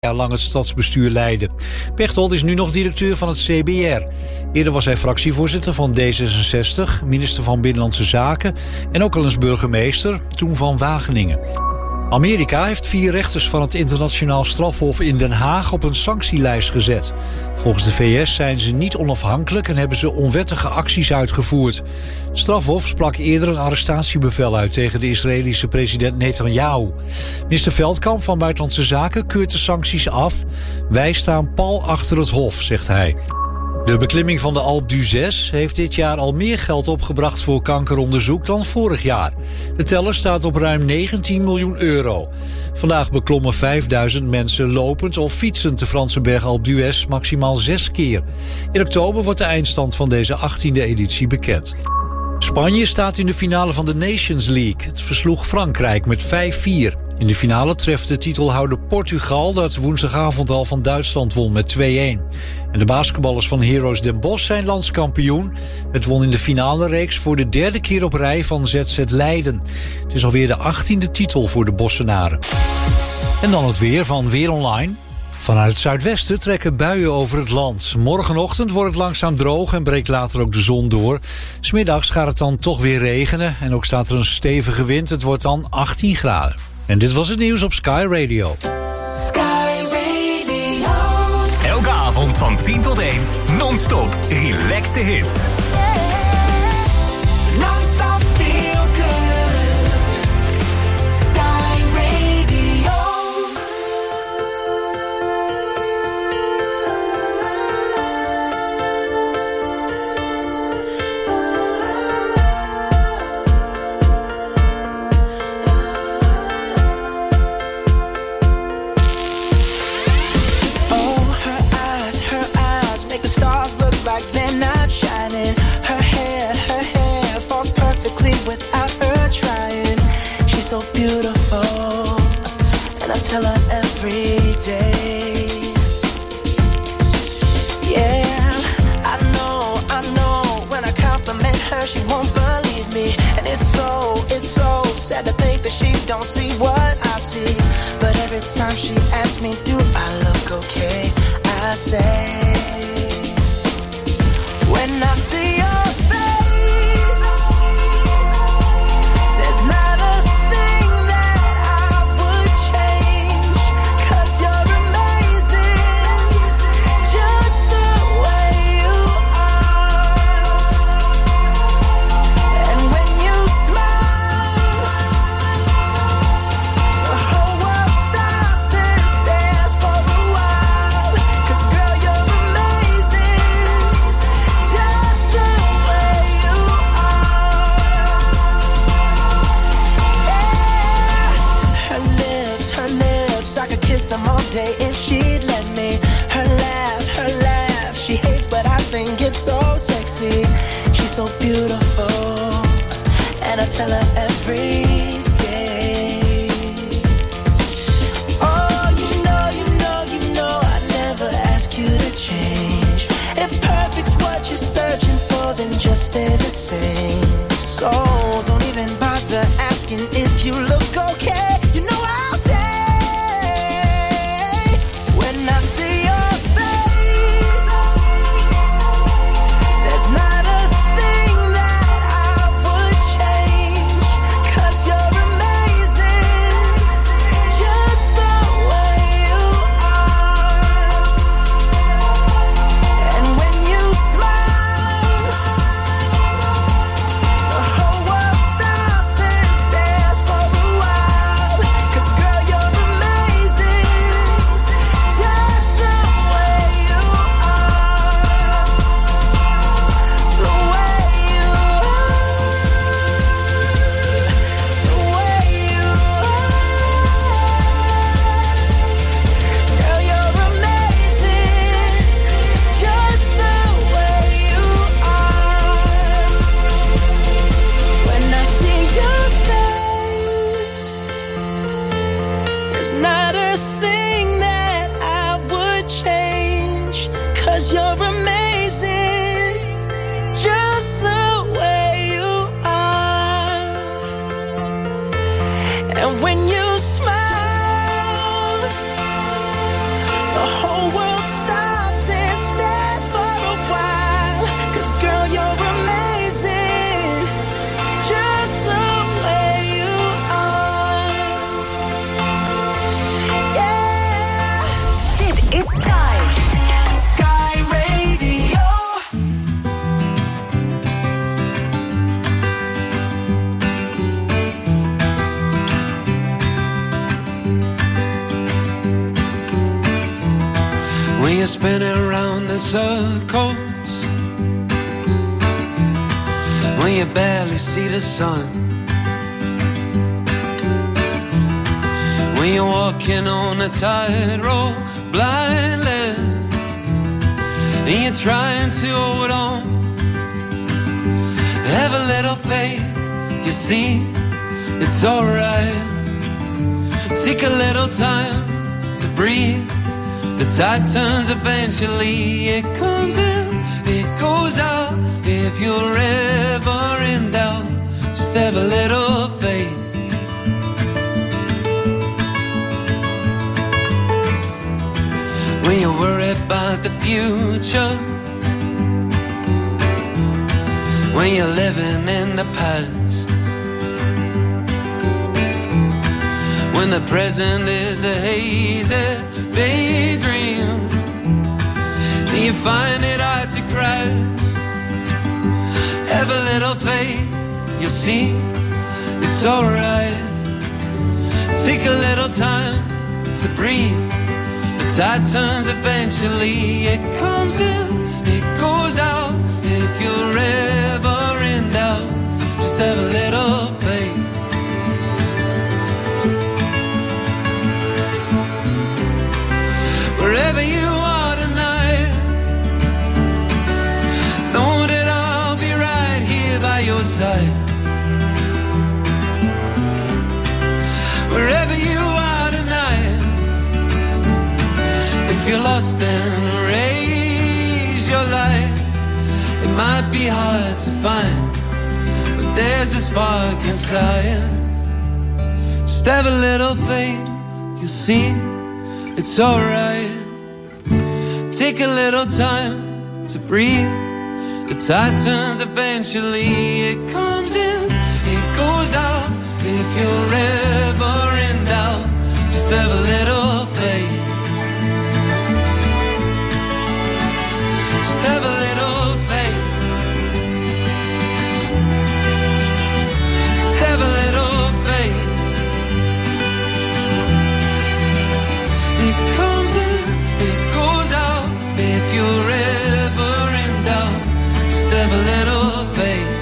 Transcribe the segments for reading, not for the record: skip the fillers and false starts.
jaar lang het stadsbestuur leidde. Pechtold is nu nog directeur van het CBR. Eerder was hij fractievoorzitter van D66, minister van Binnenlandse Zaken en ook al eens burgemeester, toen van Wageningen. Amerika heeft 4 rechters van het internationaal strafhof in Den Haag op een sanctielijst gezet. Volgens de VS zijn ze niet onafhankelijk en hebben ze onwettige acties uitgevoerd. Het strafhof sprak eerder een arrestatiebevel uit tegen de Israëlische president Netanyahu. Minister Veldkamp van Buitenlandse Zaken keurt de sancties af. Wij staan pal achter het hof, zegt hij. De beklimming van de Alpe d'Huez heeft dit jaar al meer geld opgebracht voor kankeronderzoek dan vorig jaar. De teller staat op ruim 19 miljoen euro. Vandaag beklommen 5000 mensen lopend of fietsend de Franse berg Alpe d'Huez maximaal 6 keer. In oktober wordt de eindstand van deze 18e editie bekend. Spanje staat in de finale van de Nations League. Het versloeg Frankrijk met 5-4. In de finale treft de titelhouder Portugal, dat woensdagavond al van Duitsland won met 2-1. En de basketballers van Heroes Den Bosch zijn landskampioen. Het won in de finale reeks voor de 3e keer op rij van ZZ Leiden. Het is alweer de 18e titel voor de Bossenaren. En dan het weer van Weer Online. Vanuit het zuidwesten trekken buien over het land. Morgenochtend wordt het langzaam droog en breekt later ook de zon door. 'S Middags gaat het dan toch weer regenen en ook staat er een stevige wind. Het wordt dan 18 graden. En dit was het nieuws op Sky Radio. Sky Radio. Elke avond van 10 tot 1, non-stop relaxed hits. Non-stop feel good. Sky Radio. So beautiful, and I tell her every day. Yeah, I know, when I compliment her, she won't believe me. And it's so sad to think that she don't see what I see. But every time she asks me, do I look okay? I say, when I see your face, there's not a them all day if she'd let me. Her laugh, she hates but I think it's so sexy. She's so beautiful, and I tell her every day. Oh, you know, I never ask you to change. If perfect's what you're searching for, then just stay the same. So don't even bother asking if you look okay. You know I'll say, the whole world stops and stares for a while. 'Cause girl, you're amazing, just the way you are. Yeah. Dit is Sky. Sky Radio. When you're spinning around in circles, when you barely see the sun, when you're walking on a tightrope blindly, and you're trying to hold on, have a little faith, you see, it's alright. Take a little time to breathe. The tide turns eventually, it comes in, it goes out. If you're ever in doubt, just have a little faith. When you're worried about the future, when you're living in the past, when the present is a hazy daydream, and you find it hard to grasp, have a little faith, you see, it's alright. Take a little time to breathe. The tide turns eventually, it comes in, it goes out. If you're ever in doubt, just have a little faith. Wherever you are tonight, know that I'll be right here by your side. Wherever you are tonight, if you're lost then raise your light. It might be hard to find, but there's a spark inside. Just have a little faith, you'll see, it's alright. Take a little time to breathe. The tide turns eventually, it comes in, it goes out. If you're ever in doubt, just have a little faith. Just have a little faith. Just have a little faith. It comes in, it goes out. If you're ever in doubt, just have a little faith.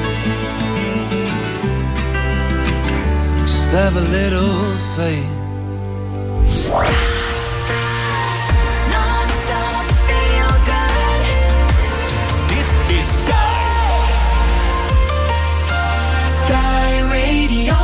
Just have a little faith. Non-stop feel good. Dit is Sky. Sky Radio.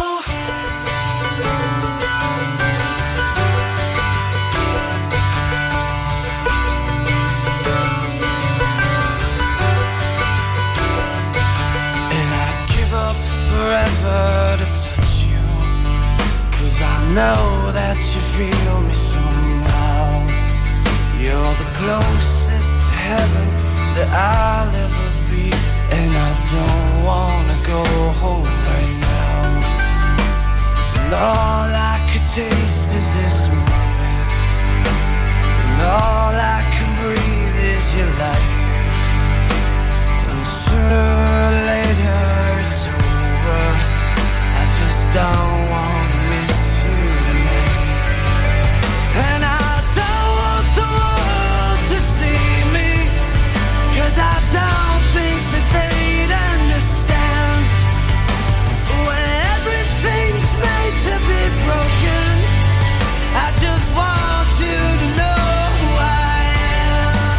Forever to touch you, 'cause I know that you feel me somehow. You're the closest to heaven that I'll ever be, and I don't wanna go home right now. And all I could taste is this moment, and all I can breathe is your light. And sooner or later it's over. I just don't want to miss you tonight. And I don't want the world to see me, 'cause I don't think that they'd understand. When everything's made to be broken, I just want you to know who I am.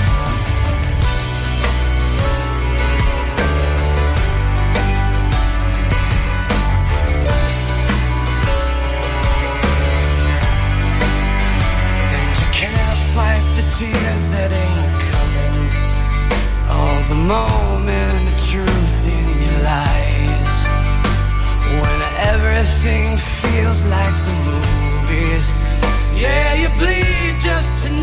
Tears that ain't coming, all the moment of truth in your lies. When everything feels like the movies, yeah, you bleed just to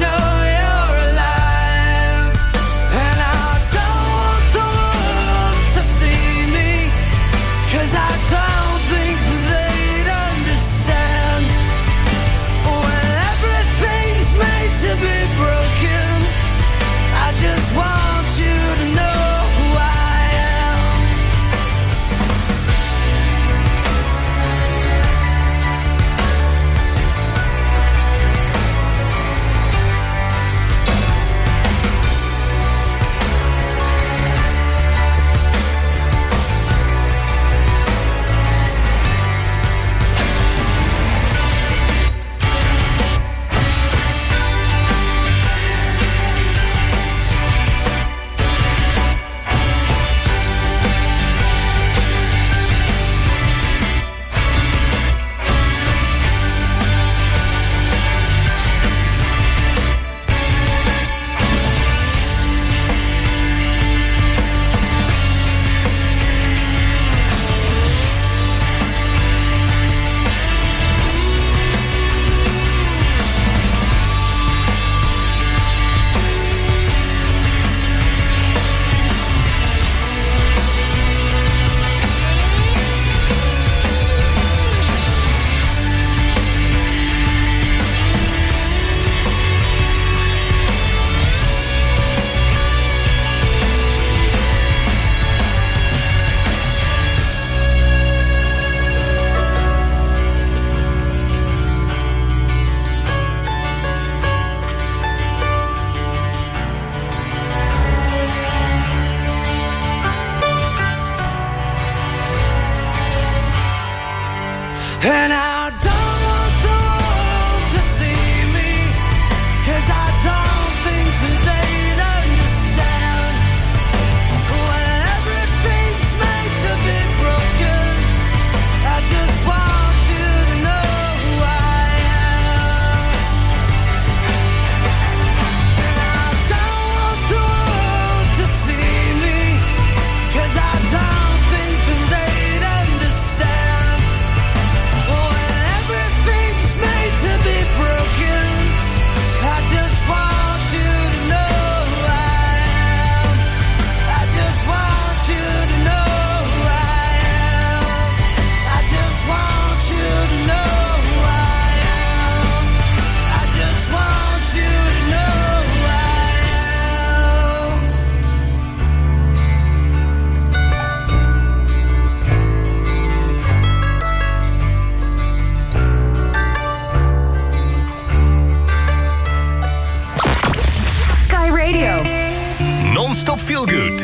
Non-Stop Feel Good.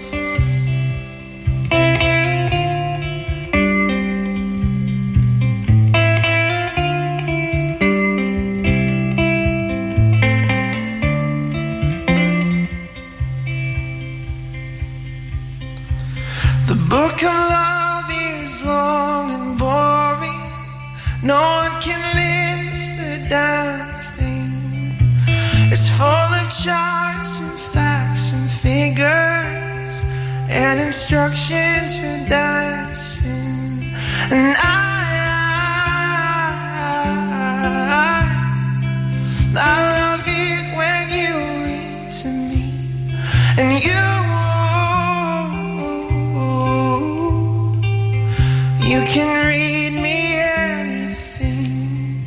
The book of love is long and boring. No one can lift the damn thing. It's full of charts and facts and figures and instructions for dancing. And I love it when you read to me. And you can read me anything.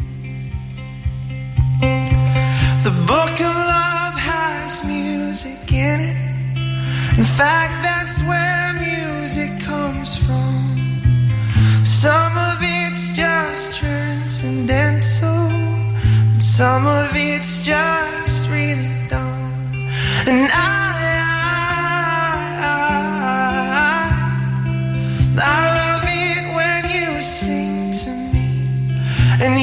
The book of love has music in it. In fact, that's where music comes from. Some of it's just transcendental, and some of it's just really dumb. And I love it when you sing to me. And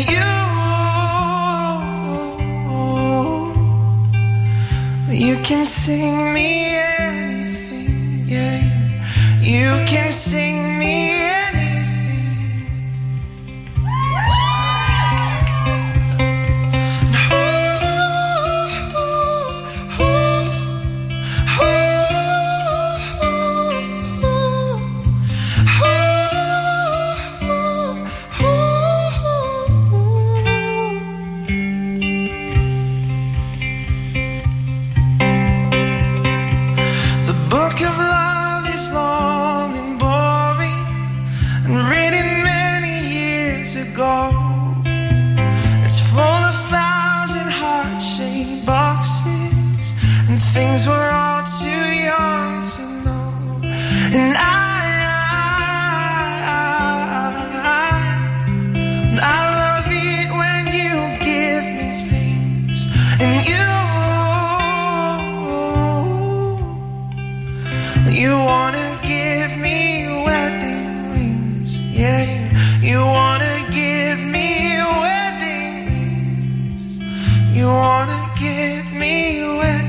you can sing me anything, yeah. You can sing me anything. Things we're all too young to know. And I love it when you give me things. And you wanna give me wedding rings. Yeah, you wanna give me wedding rings. You wanna give me wedding.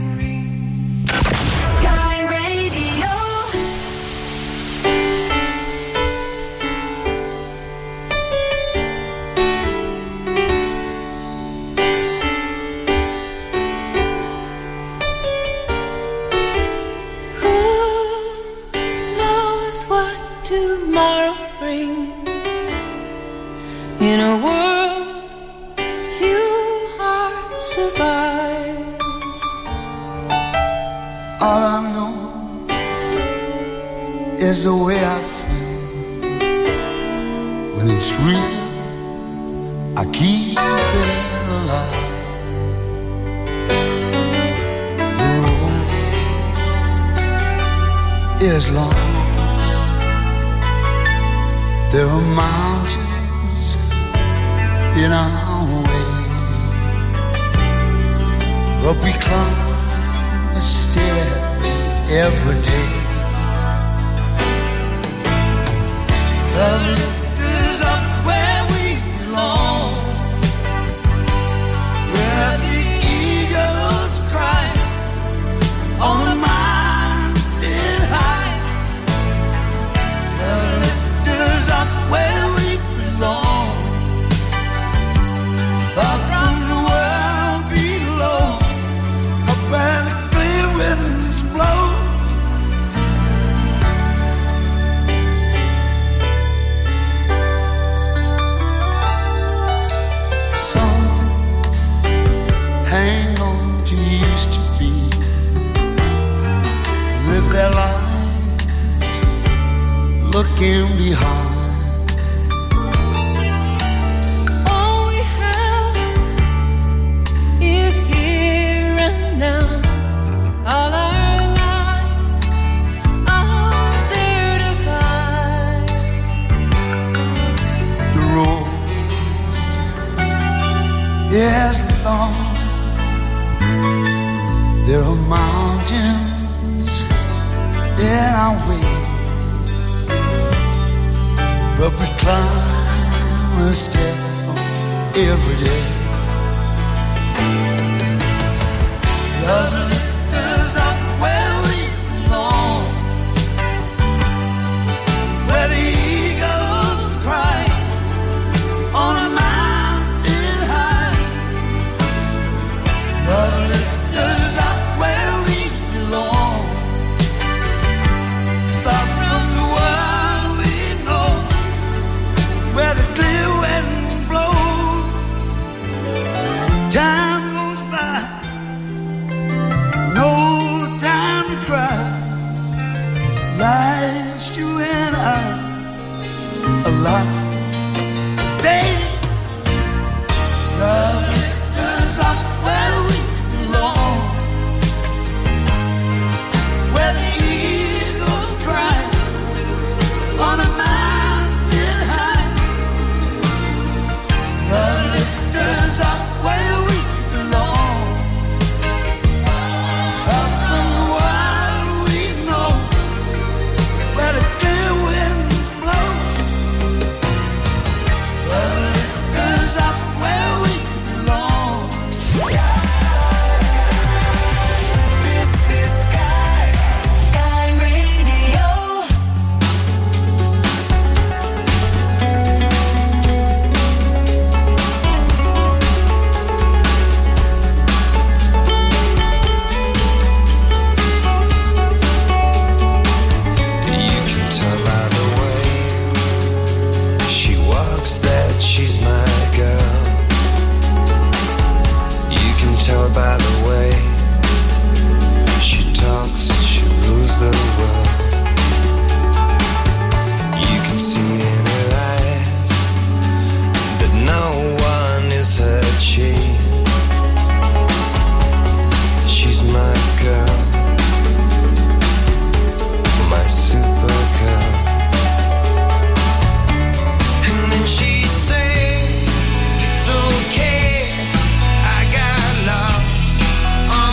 Tomorrow brings in a world few hearts survive. All I know is the way I feel when it's real. I keep it alive. The road is long. There are mountains in our way, but we climb a step every day. The lift is up where we belong, where the eagles cry on the mountain high. The lift is up where we belong, far from the world below, up where the clear winds blow. Some hang on to used to be, live their lives looking behind. Yes, Lord, there are mountains and I wait, but we climb a step every day. Love lifts us up where we belong, where the eagles cry on a mountain high. Love lifts us up where we belong, far from the world we know, where the clear wind blows. Time goes by, no time to cry. Life's you and I alive. Day, love lifts us up where we belong, where the eagles cry on a mountain high. Love lifts us up where we belong, up from the world we know, where the clear winds blow. Love lifts us up where we belong. This is Sky Radio. You can tell by the way she walks that she's my girl. You can tell by the way she talks, she rules the world. You can see in her eyes that no one is her chief. She's my girl, my super girl. And then she'd say, it's okay, I got lost on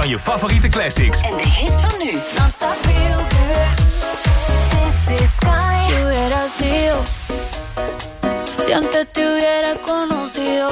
van je favoriete classics. En de hits van nu. Non-stop feel good. This is Sky. Si hubieras sido, si antes te hubiera conocido,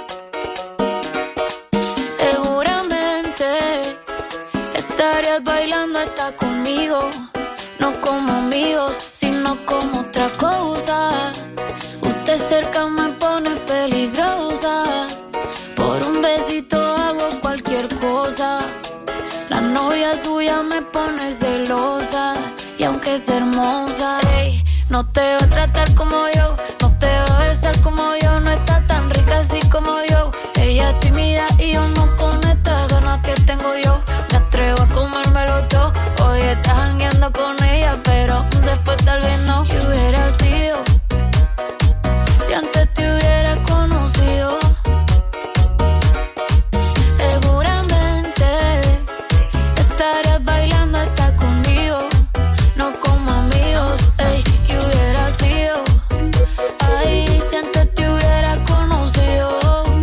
seguramente estarías bailando hasta conmigo. No como amigos, sino como otra cosa. Usted cerca me pone peligrosa. Por un besito hago cualquier cosa. La novia suya me pone celosa. Y aunque es hermosa, ey, no te va a tratar como yo, no te va a besar como yo, no está tan rica así como yo. Ella es tímida y yo no con estas ganas que tengo yo. Me atrevo a comérmelo todo. Hoy estás jangueando con ella, pero después tal vez no. Si hubiera sido, si antes te hubiera conocido, seguramente estarías bailando hasta conmigo. No como amigos, ey, que hubiera sido. Ay, si antes te hubiera conocido,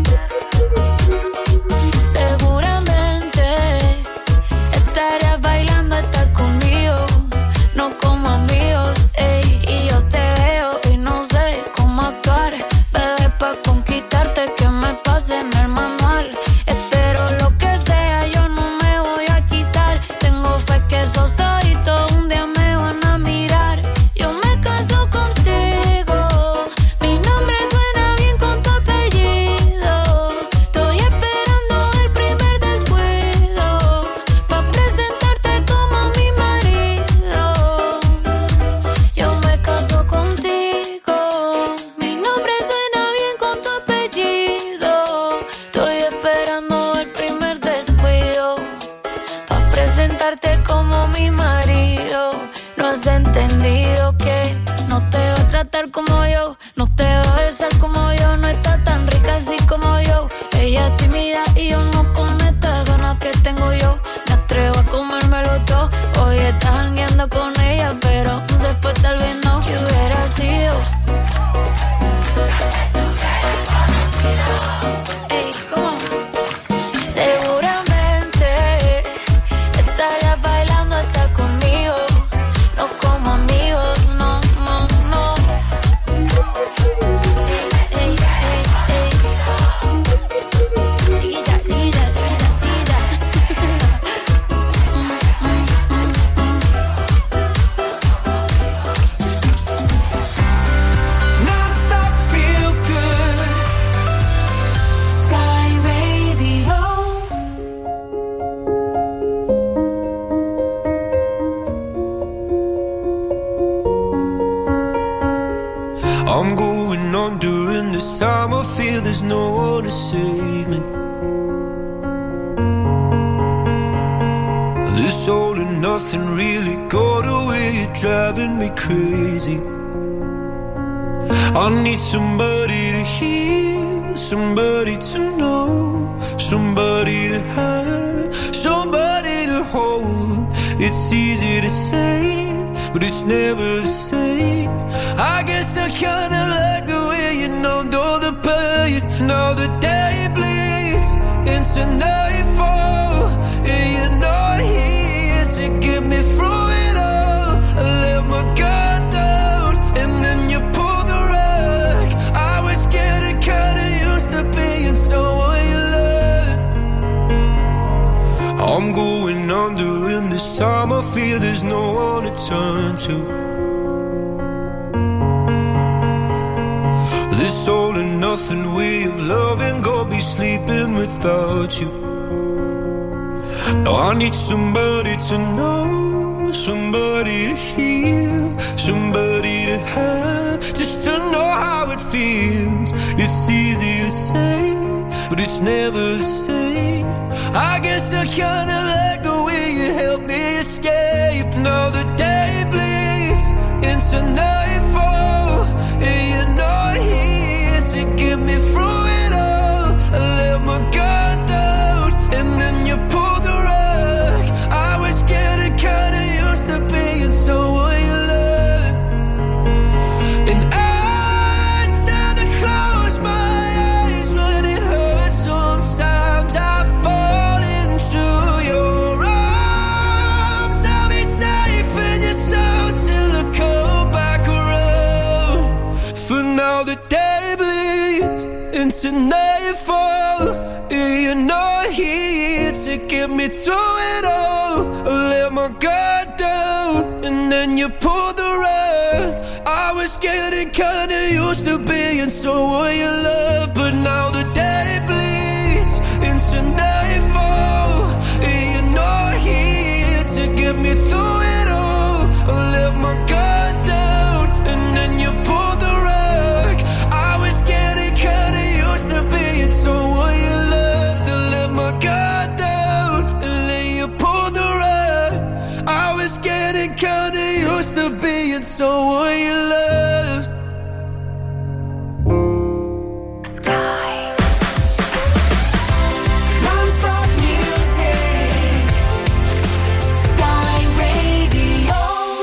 seguramente estarías bailando hasta conmigo. No como amigos, ey, y yo te veo y no sé cómo actuar. Bebé, pa' conquistarte que me pase en el manual. Espero lo que sea, yo no me voy a quitar. Tengo fe que esos ojitos un día me van a mirar. Yo me caso contigo, mi nombre suena bien con tu apellido. Estoy esperando el primer descuido pa' presentarte como mi marido. Yo me caso contigo, mi nombre suena bien con tu apellido. Estoy esperando el primer descuido pa' presentarte como mi marido. No has entendido que no te va a tratar como yo, no te va a besar como yo, no está tan rica así como yo. Ella es tímida y yo no con estas ganas que tengo yo. Me atrevo a comérmelo todo. Hoy estás jangueando con ella, pero después tal vez no. Si hubiera sido, ey, ¿cómo? Seguramente estarías bailando hasta conmigo. No como amigos, no, no, no. Ey, ey, ey, ey. Chiquilla, chiquilla, chiquilla, chiquilla. Non-stop feel good. Sky Radio. I'm going on during this time. I feel there's no one to save me. This all and nothing really got away. You're driving me crazy. I need somebody to hear, somebody to know, somebody to have, somebody to hold. It's easy to say, but it's never the same. I guess I kinda like the way you numbed all the pain. Now the day bleeds into nightfall, and you're not here to get me through it all. I let my guard down, and then you pulled the rug. I was getting kinda used to being someone you loved. I'm going under in this time. I feel there's no one to turn to. This all and nothing way of loving, go be sleeping without you. Now I need somebody to know, somebody to hear, somebody to have, just to know how it feels. It's easy to say, but it's never the same. I guess I kinda like the way you help me escape. Now the day bleeds into nightfall, and you're not here to get me through it all. I let my guard down, and then you pulled the rug. I was getting kinda used to being someone you loved, and I tend to close my eyes when it hurts. Sometimes I fall into your to get me through it all. I let my guard down, and then you pulled the rug. I was getting kinda used to being someone you love, but now the day bleeds into nightfall, and you're not here to get me through it all. I let my guard down, and then you pulled the rug. I was getting kinda used to being someone you love, to let my guard down, and then you pulled the rug. I was getting kinda used to being someone you loved. Non-stop music, Sky Radio.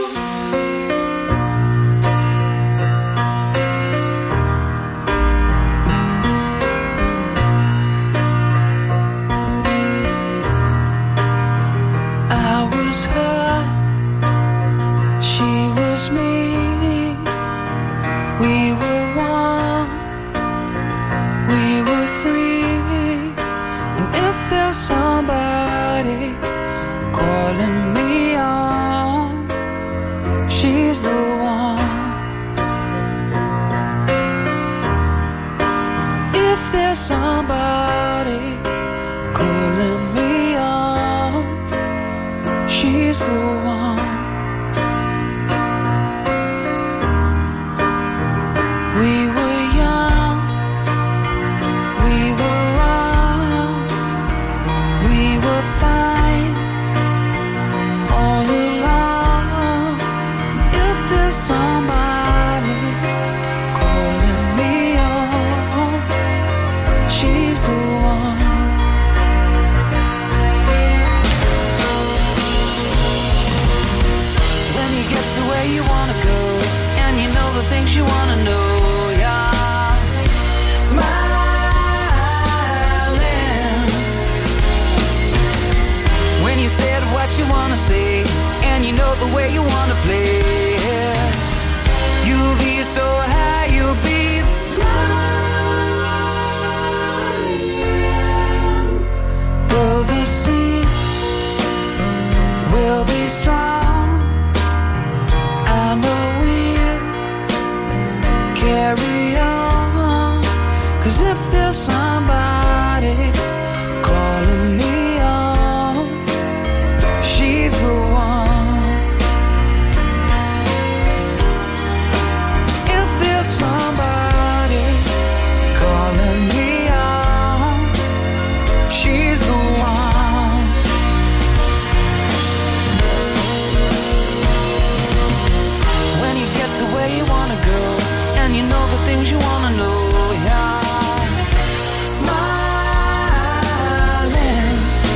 I was her, she was me. We were one, we were free. And if there's somebody calling me on, she's the one. If there's somebody calling me on, she's the one. We were young, we were wrong, we were fine all along. If there's somebody calling me on, she's the one. When you get to where you wanna go, and you know the things you wanna know, yeah. Smiling. When you said what you wanna say, and you know the way you wanna play, you'll be so high, you'll be flying. Though the sea will be strong, I know we'll carry on. 'Cause if there's somebody calling me on, she's the one. If there's somebody calling me on, she's the one. When you get to where you wanna go, and you know the things you wanna know, yeah. Smiling.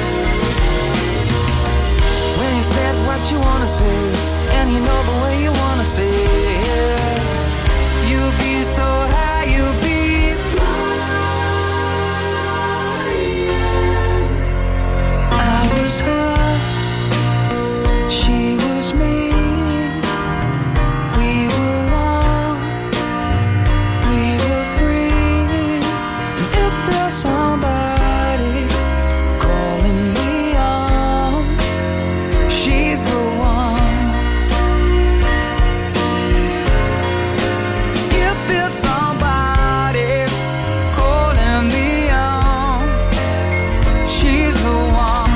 When you said what you wanna say, and you know the way you wanna say it, you'll be so high, you'll be flying. I was her, she was me. We were one, we were free. And if there's somebody calling me on, she's the one. If there's somebody calling me on, she's the one.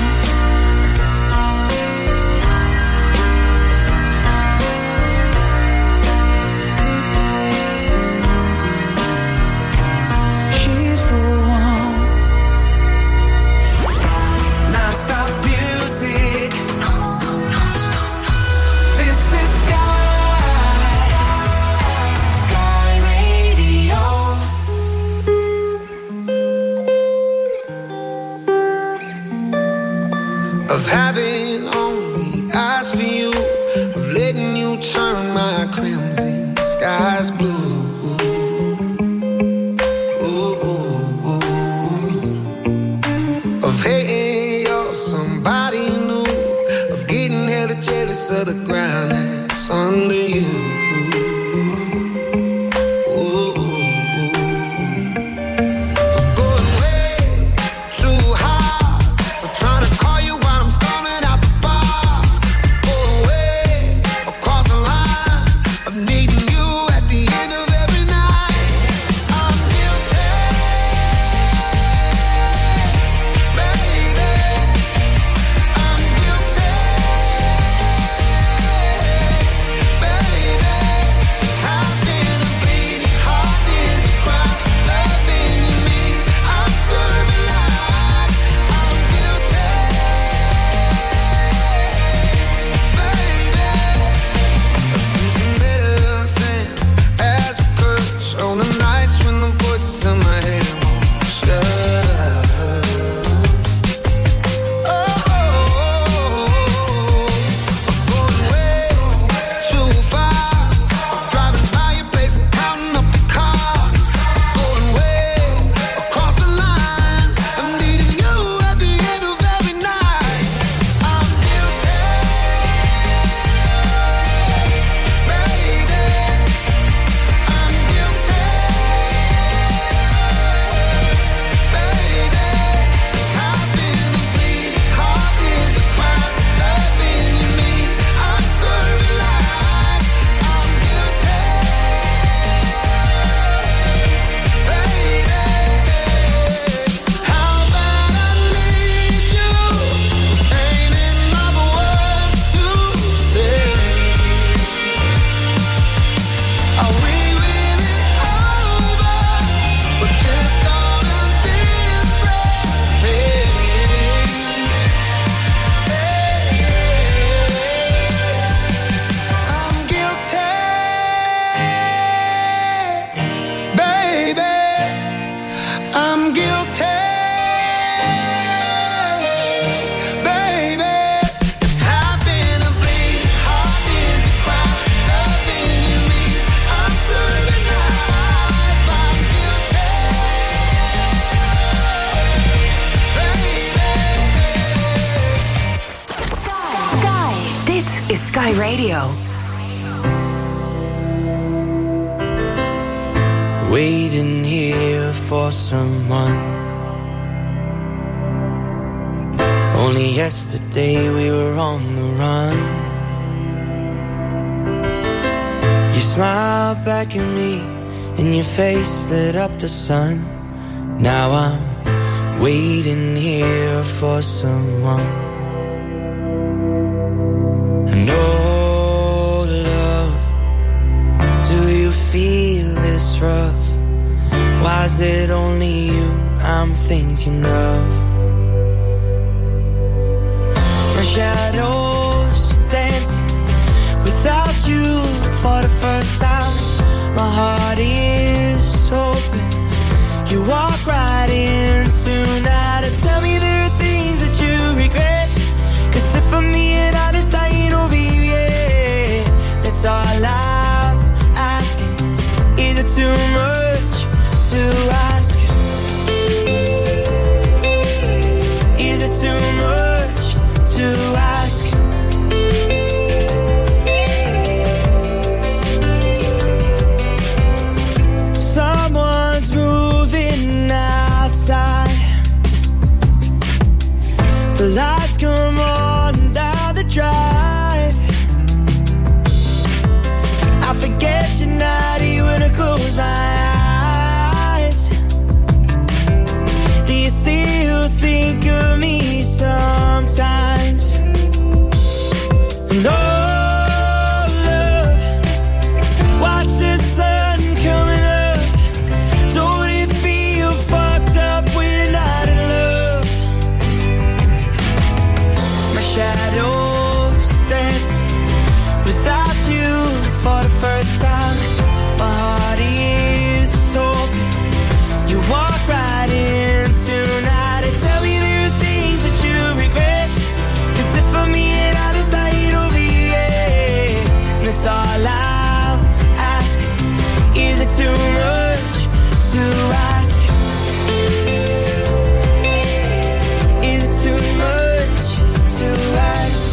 She's the one. Non-stop music. This is Sky Radio. Of having only eyes for you, of letting you turn my crimson skies blue. Ooh, ooh, ooh. Of hating you're somebody new, of getting hella jealous of the ground that's under you. Ooh, ooh, ooh. Of going way too high, is Sky Radio. Waiting here for someone. Only yesterday we were on the run. You smiled back at me and your face lit up the sun. Now I'm waiting here for someone. And oh love, do you feel this rough? Why is it only you I'm thinking of? My shadows dancing without you for the first time. My heart is open. You walk right in tonight and tell me there are things that you regret. Cause if I'm being honest, I ain't over you yet. That's all I'm asking. Is it too much to ask? Is it too much to ask? Someone's moving outside. The lights come on down the drive. I forget you're not here when I close my eyes. Do you still think of me sometimes? And oh, love, watch the sun coming up. Don't it feel fucked up when you're not in love? My shadows dance without you for the first time. My heart is open. You walk right in tonight and tell me there are things that you regret. Cause if I'm being honest, I ain't over you yet. That's all I'm asking. Is it too much to ask? Is it too much to ask?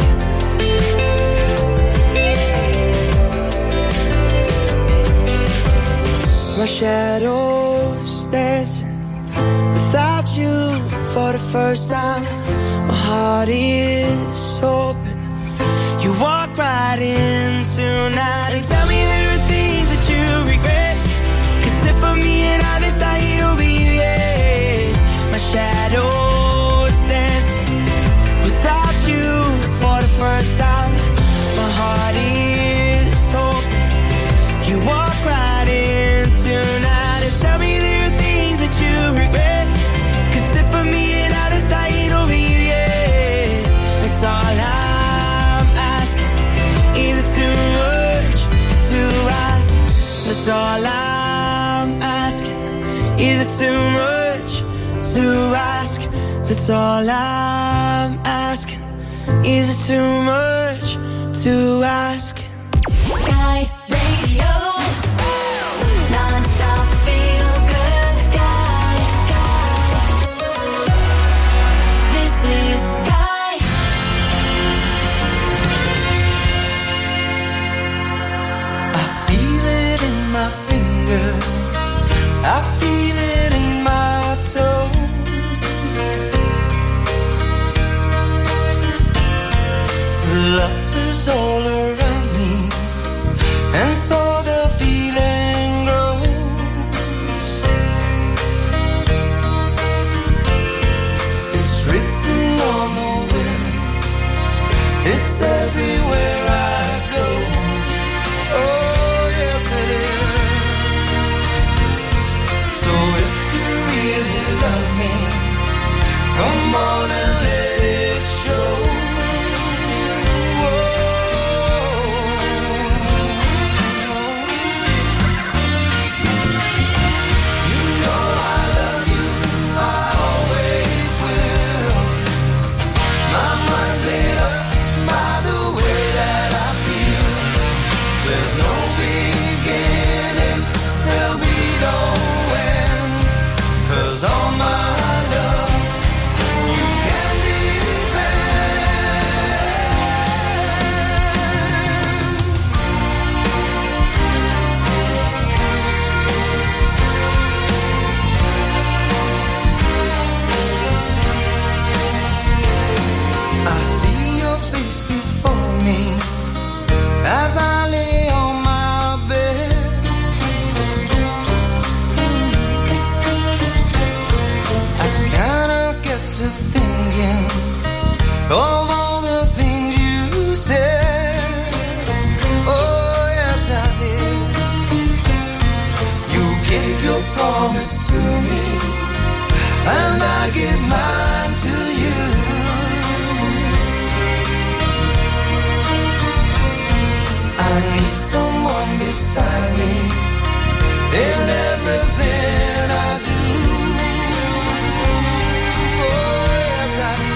My shadows dancing without you for the first time. My heart is open. You walk right in tonight and tell me there are things that you regret. Cause if I'm being honest, I ain't over you yet. My shadows dancing without you for the first time. My heart is open. You walk right in tonight and tell me there are things that you regret. Cause if I'm being honest, I ain't over you yet. That's all I'm asking. Is it too much to ask? That's all I'm asking. Is it too much to ask? That's all I'm asking. Is it too much to ask? Sky Radio. Non-stop feel good. Sky. This is Sky. I feel it in my finger. I feel it in my toe. Love is all around me, of all the things you said. Oh, yes, I did. You gave your promise to me, and I give mine to you. I need someone beside me in everything I do. Oh, yes, I do.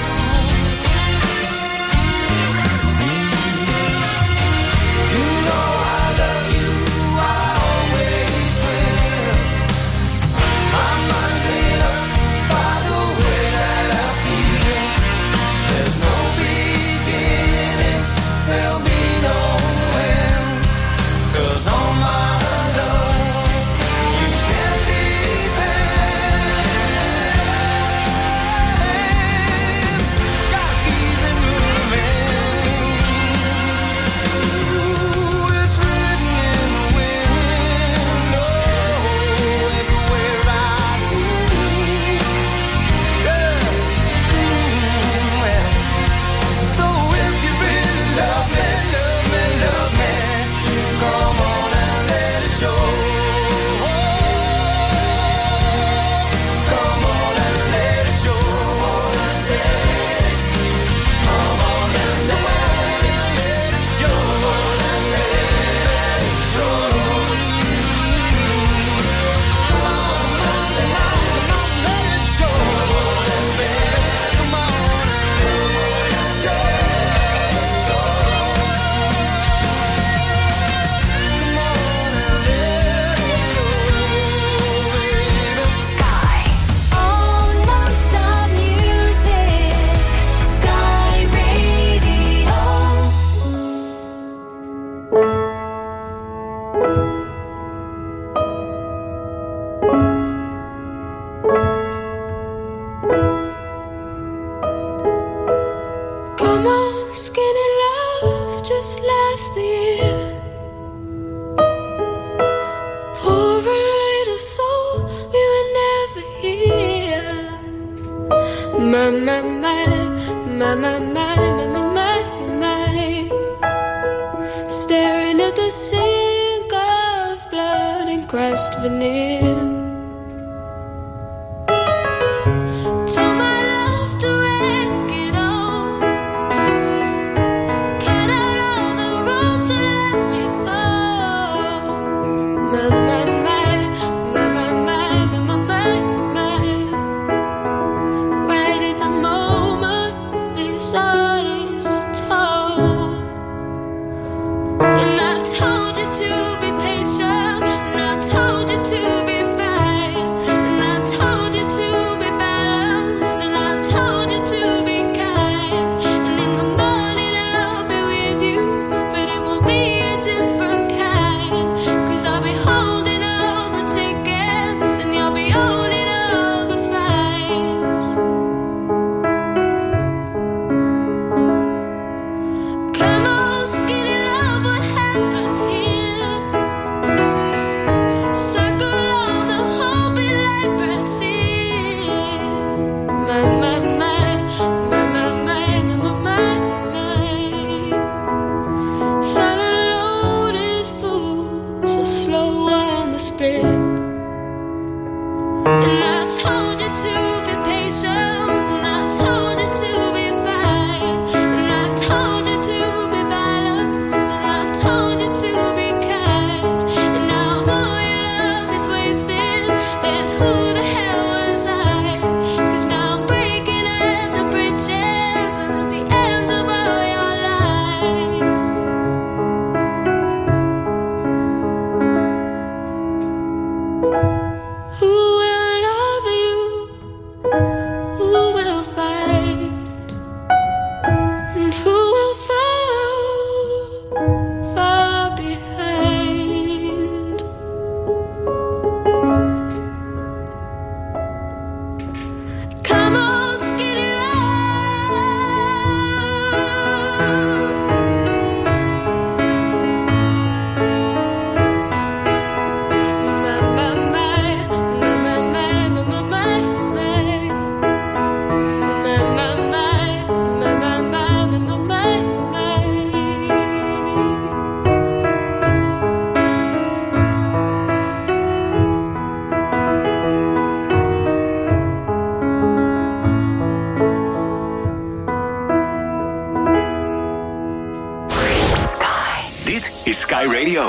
You know I love you, I always will. My mind's made up by the way that I feel. There's no beginning, there'll be no end. 'Cause on my love you can depend. Gotta keep it moving. Ooh, it's written in the wind. Oh, everywhere I go. Yeah. Well, so if you really love me, love me, love me, come on and let it show. Come on and let it show. Come on and let it show. Come on and let it show. Come on and let it show. Come on and let it show. Sky. Oh, non-stop music. Sky Radio. Come on, skinny love, just last the year. Poor little soul, we were never here. My, my, my, my, my, my, my, my, my. Staring at the sink of blood and crushed veneer. Told my love to wreck it all. Cut out all the ropes to let me fall. My, my, my, my, my, my, my, my, my, my. Right in the moment, his heart is torn. And I told you to be patient, and I told you to be fine. is Sky Radio.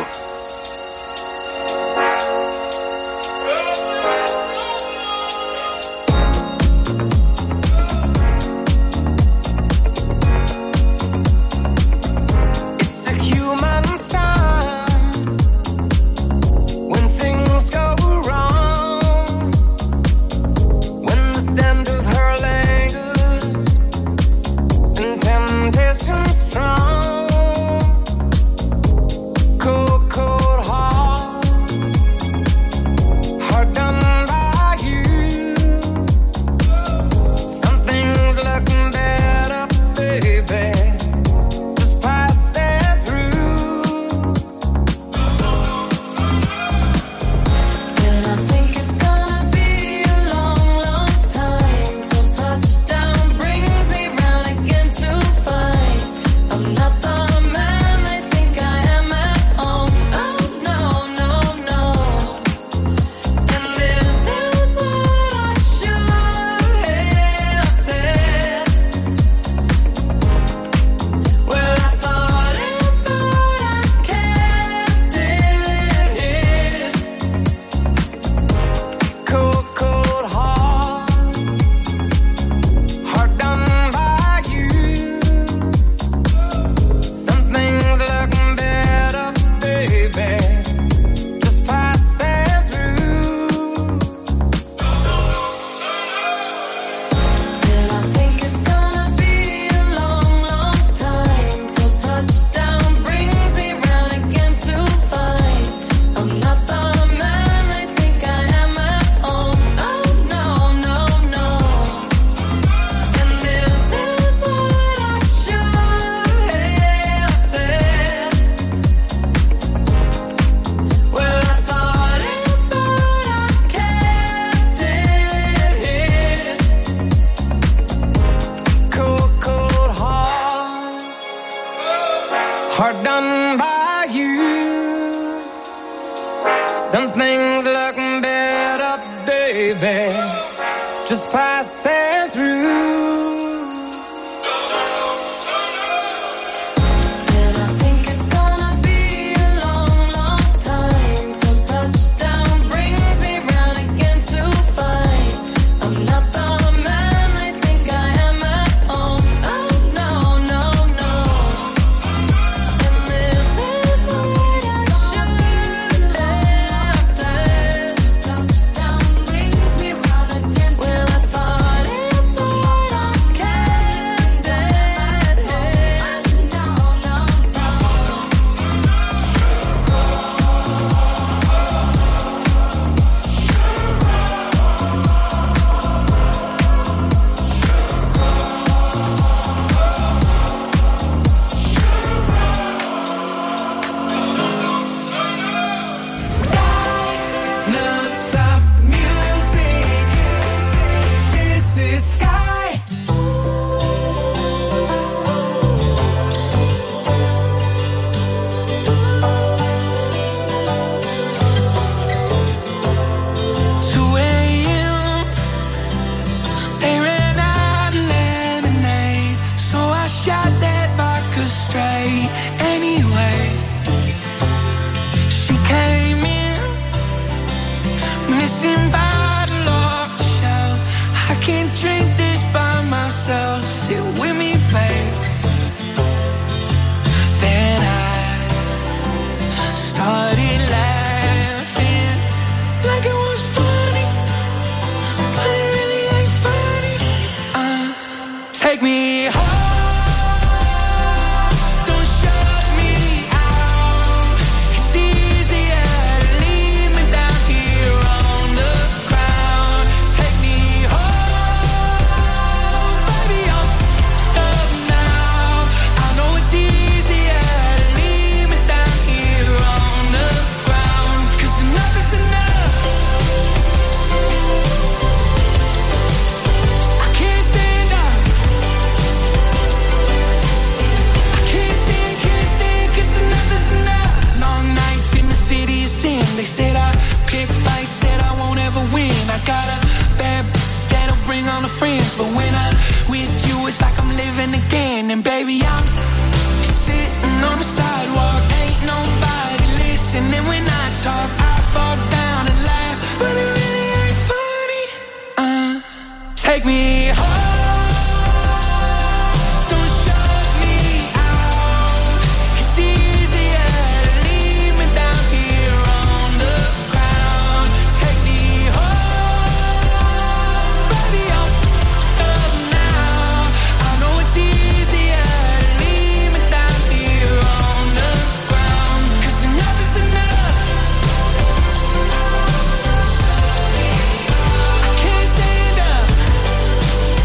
But when I'm with you, it's like I'm living again. And baby, I'm sitting on the sidewalk, ain't no take me home, don't shut me out. It's easier to leave me down here on the ground. Take me home, baby, I'm up now. I know it's easier to leave me down here on the ground. 'Cause enough is enough. I can't stand up.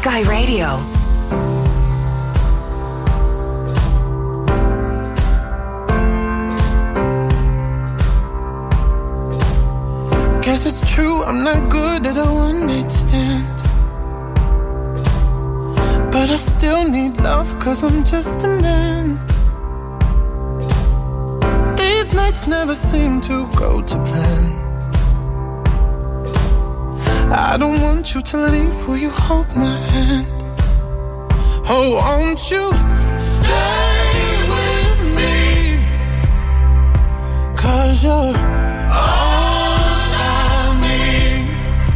Sky Radio. Guess it's true, I'm not good at a one-night stand. But I still need love, 'cause I'm just a man. These nights never seem to go to plan. I don't want you to leave, will you hold my hand? Oh, won't you stay with me? 'Cause you're all I need.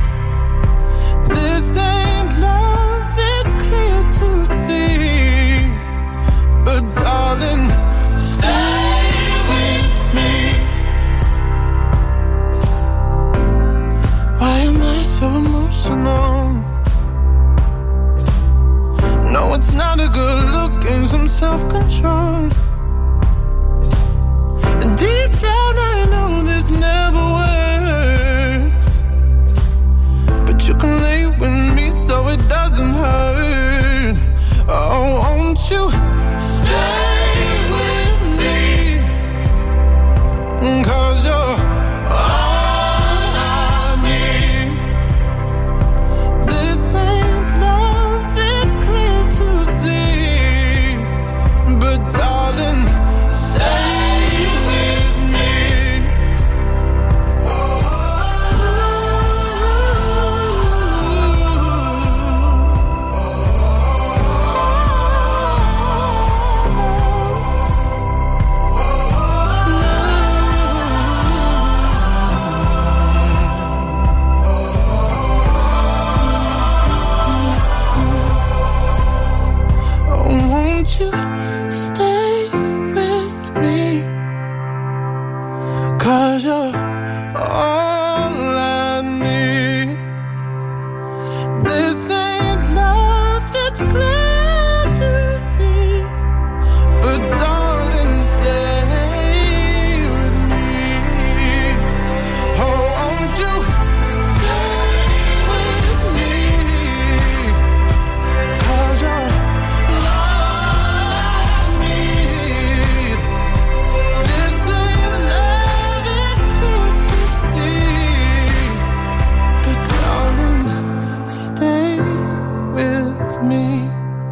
This ain't love, it's clear to see. But darling, stay with me. Why am I so emotional? No, it's not a good look and some self-control. And deep down I know this never works. But you can lay with me so it doesn't hurt. Oh, won't you stay with me? 'Cause you're all I need. This ain't love, it's clear to see. But darling, stay with me. Oh, won't you stay with me? 'Cause you're all I need. This ain't love, it's clear to see. But darling, stay with me. Oh, won't you stay with me? 'Cause you're all I need. This ain't love, it's clear to see. But darling, stay with me.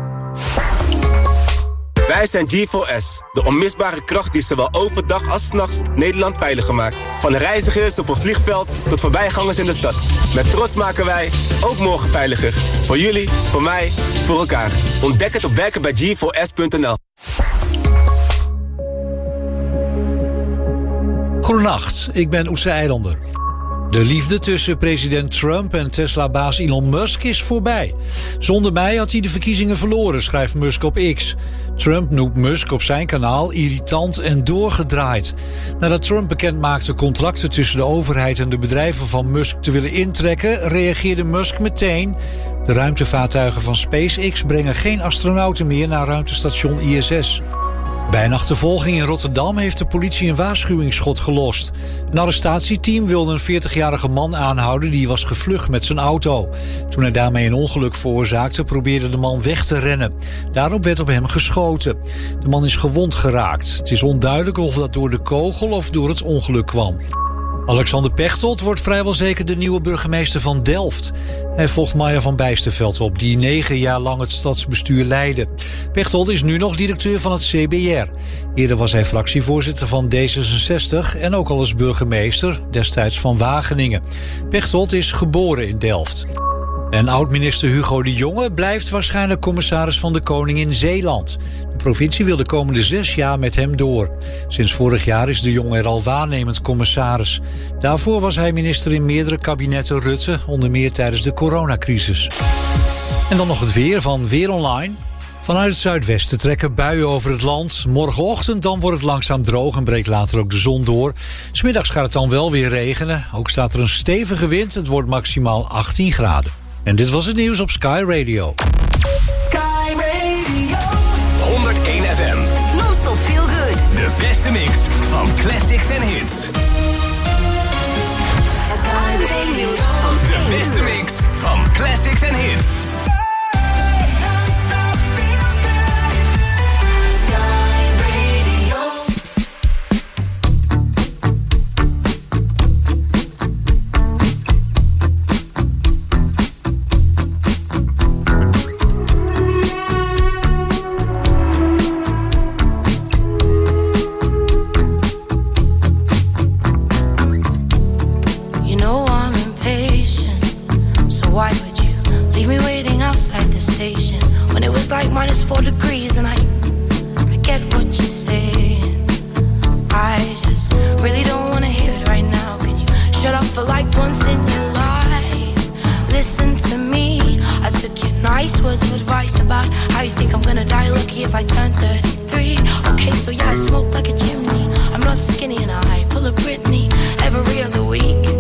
Wij zijn G4S, de onmisbare kracht die zowel overdag als 's nachts Nederland veiliger maakt. Van reizigers op een vliegveld tot voorbijgangers in de stad. Met trots maken wij ook morgen veiliger. Voor jullie, voor mij, voor elkaar. Ontdek het op werkenbij G4S.nl. Goedenacht, ik ben Oetse Eilander. De liefde tussen president Trump en Tesla-baas Elon Musk is voorbij. Zonder mij had hij de verkiezingen verloren, schrijft Musk op X. Trump noemt Musk op zijn kanaal irritant en doorgedraaid. Nadat Trump bekend maakte contracten tussen de overheid en de bedrijven van Musk te willen intrekken, reageerde Musk meteen. De ruimtevaartuigen van SpaceX brengen geen astronauten meer naar ruimtestation ISS. Bij een achtervolging in Rotterdam heeft de politie een waarschuwingsschot gelost. Een arrestatieteam wilde een 40-jarige man aanhouden die was gevlucht met zijn auto. Toen hij daarmee een ongeluk veroorzaakte, probeerde de man weg te rennen. Daarop werd op hem geschoten. De man is gewond geraakt. Het is onduidelijk of dat door de kogel of door het ongeluk kwam. Alexander Pechtold wordt vrijwel zeker de nieuwe burgemeester van Delft. Hij volgt Maya van Bijsterveld op, die 9 jaar lang het stadsbestuur leidde. Pechtold is nu nog directeur van het CBR. Eerder was hij fractievoorzitter van D66 en ook al eens burgemeester, destijds van Wageningen. Pechtold is geboren in Delft. En oud-minister Hugo de Jonge blijft waarschijnlijk commissaris van de Koning in Zeeland. De provincie wil de komende 6 jaar met hem door. Sinds vorig jaar is de Jonge er al waarnemend commissaris. Daarvoor was hij minister in meerdere kabinetten Rutte, onder meer tijdens de coronacrisis. En dan nog het weer van Weer Online. Vanuit het zuidwesten trekken buien over het land. Morgenochtend dan wordt het langzaam droog en breekt later ook de zon door. 'S Middags gaat het dan wel weer regenen. Ook staat er een stevige wind. Het wordt maximaal 18 graden. En dit was het nieuws op Sky Radio. Sky Radio. 101 FM. Non-stop feel good. De beste mix van classics en hits. Sky Radio. De beste mix van classics en hits. gonna die lucky if I turn 33. Okay, so yeah, I smoke like a chimney. I'm not skinny and I pull a Britney every other week.